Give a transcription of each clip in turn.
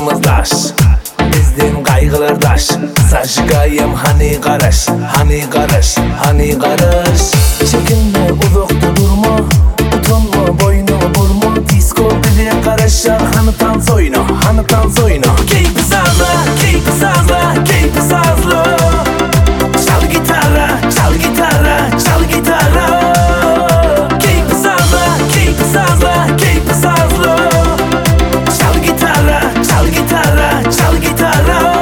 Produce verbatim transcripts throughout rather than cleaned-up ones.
Sırtımız taş, bizden kaygılar taş. Zajigayım hani karış, hani karış, hani karış. Çekinme, uzakta durma, utanma, boynu vurma. Disco bize karışar, hanıtan soyna, hanıtan soyna. Keyfi sazla, keyfi sazla, keyfi sazla. Çal gitarra, çal gitarra, çal gitarra. Keyfi sazla, keyfi sazla, keyfi sazla. Çal gitarra, çal gitarra, çal gitarra.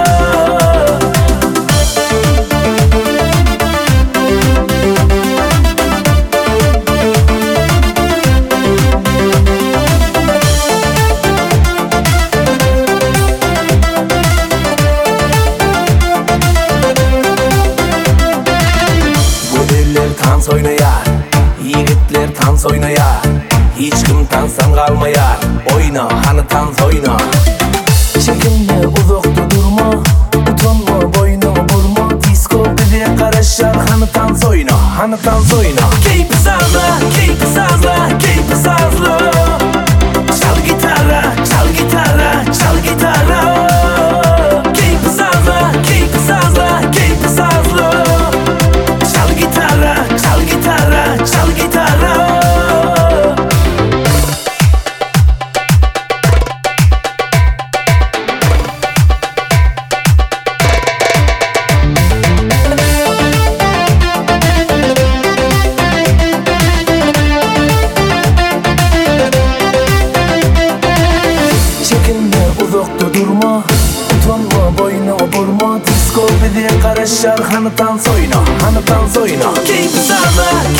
Dans oynayar, yigitler dans oynayar. Hiç kim tansdan kalmayar. Oyna, hani dans oyna. Çekinme, uzakta durma, utanma, boynu vurma. Disco bize karışar, hani dans oyna, hani dans oyna. Keyfi sazla, keyfi sazla, keyfi sazla. Çal gitarra, çal gitarra, çal gitarra. Keyfi sazla, keyfi sazla, keyfi sazla. Çal gitarra, çal gitarra, çal gitarra. Çekinme, uzakta durma, utanma, boynu vurma. Disco bize karışar, hani dans oyna, hani dans oyna. Keyfi sazla,